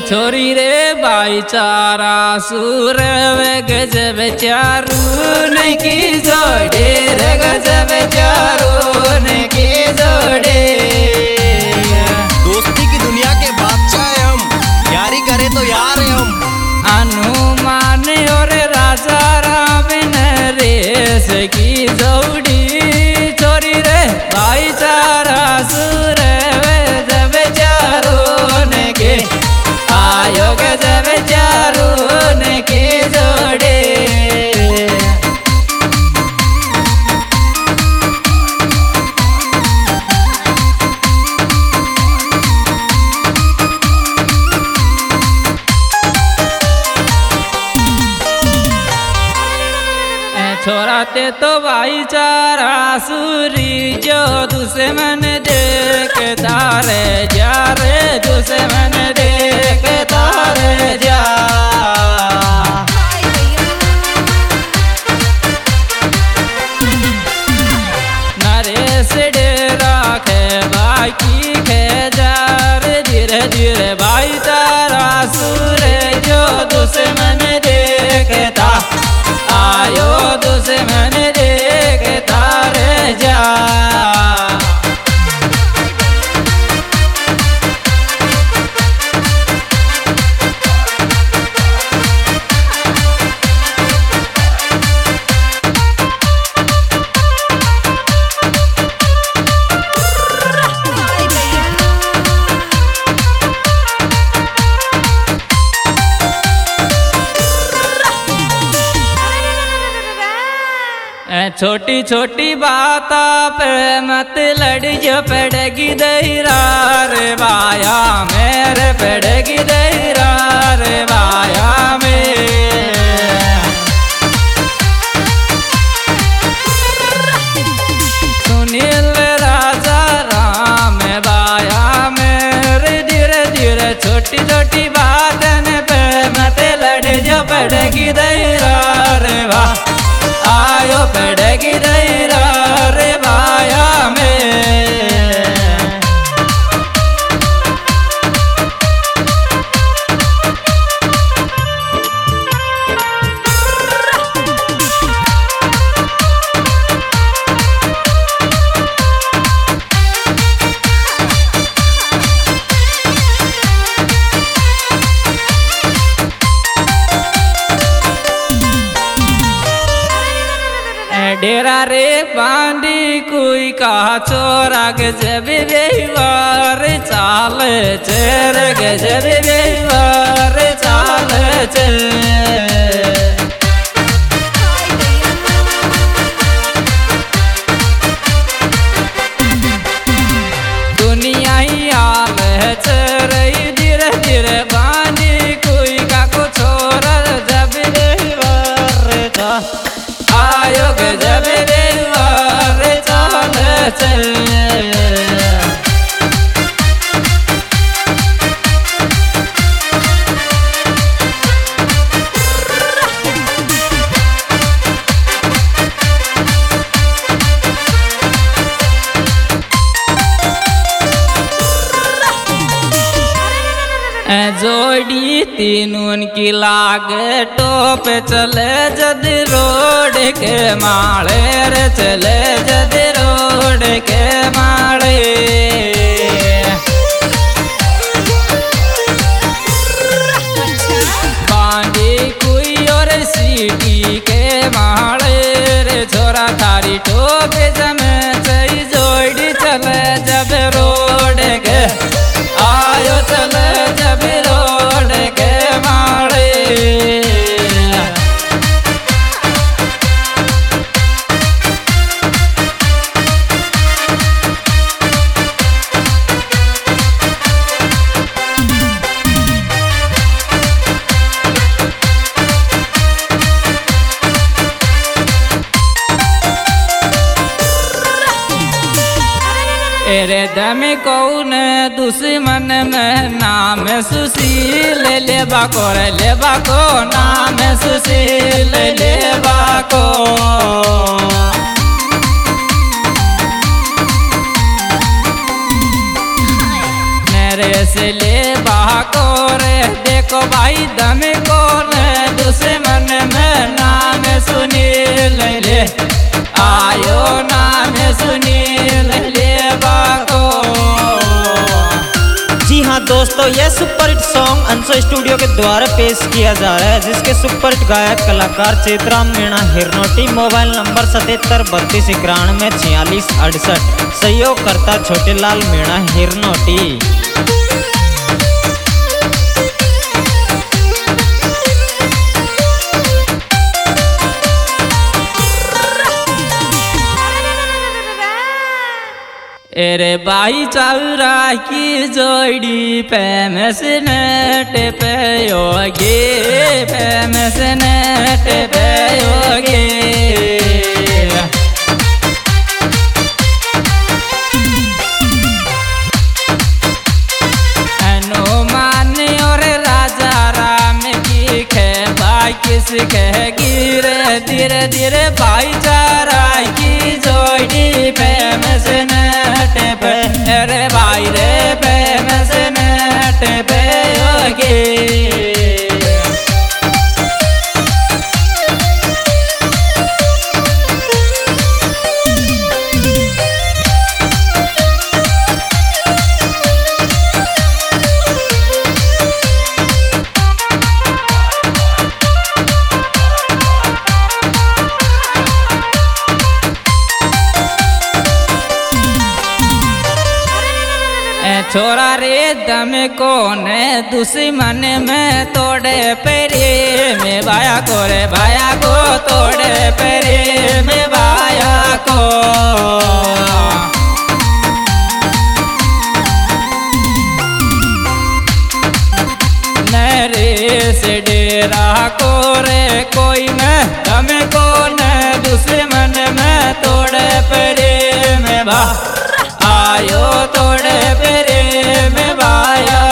छोरी रे भाईचारा सुर वे गजब चारून की जोड़े रे गजब चारून की जोड़े। दोस्ती की दुनिया के बादशाह है हम, यारी करे तो यार है हम। हनुमान और राजा राम नरेश की जोड़ी छोरी रे भाईचारा सुर वे गजब चारून के आयो गजब चारून के जोड़े। छोराते तो भाईचारा सूरी जो दुश्मन देखता रे जा रे दुश्मन देखता रे जा। नरेश डेरा खे बाकी खे जा रे धीरे धीरे भाईचारा सूरे जो दुश्मन देखता आयो दुश्मन देखता रे जा। छोटी छोटी बात पे मत लड़ जो पड़ेगी दहीरार बाया मेरे पड़ेगी दहीरार बाया में। सुनील राजा राम बाया मेरे धीरे धीरे छोटी छोटी बात पे मत लड़ जो पड़ेगी दहीरार बा आयो पड़ेगी दहीरा रे बाया में। डेरा रे बांधी कोई का चोरा गजब व्यवहार चाल चेर गजब व्यवहार चाल चल। दुनिया ही आल है चरई धीरे धीरे बांधी कोई का को छोरा जब व्यवहार था आयो गजब व्यवहार चाल चल। जोड़ी तीनून की लागे टोप चले जद रोड के माले रे चले जद रोड के माले। बांधी कोई और सीटी के माले रे छोरा थारी टोप जमे चई जोड़ी चले जब रोड के आयो चले जब रोड के मारे। तेरे दम कौन दुश्मन में नाम सुशील लेबा को नाम सुशील लेबा को। मेरे से ले को रे देखो भाई दम को रे दुश्मन में नाम सुनी ले आयो नाम सुनी ले बाको। जी हाँ दोस्तों, यह सुपरहिट सॉन्ग अंशु स्टूडियो के द्वारा पेश किया जा रहा है, जिसके सुपरहिट गायक कलाकार चेतराम मीणा हिरनोटी। Mobile number 7732914668। सहयोग करता छोटेलाल मीणा हिरनोटी। अरे भाई चाउरा की जोड़ी फेमस नेट पे योगे, फेमस नेट पे योगे। हनुमान और राजा राम की खेबा किस कह गिरे धीरे धीरे भाईचारा की जोड़ी फेमस नेट पे। अरे भाई रे फेमस नेट पे योगे। छोरा रे दम कोने दुश्मन में तोड़े पेरे में भाया को रे भाया को तोड़े पेरे में भाया को। नरे से डेरा को रे कोई न दम कोने दुश्मन में तोड़े पेरे में भा आयो तोड़े पेरे में भाया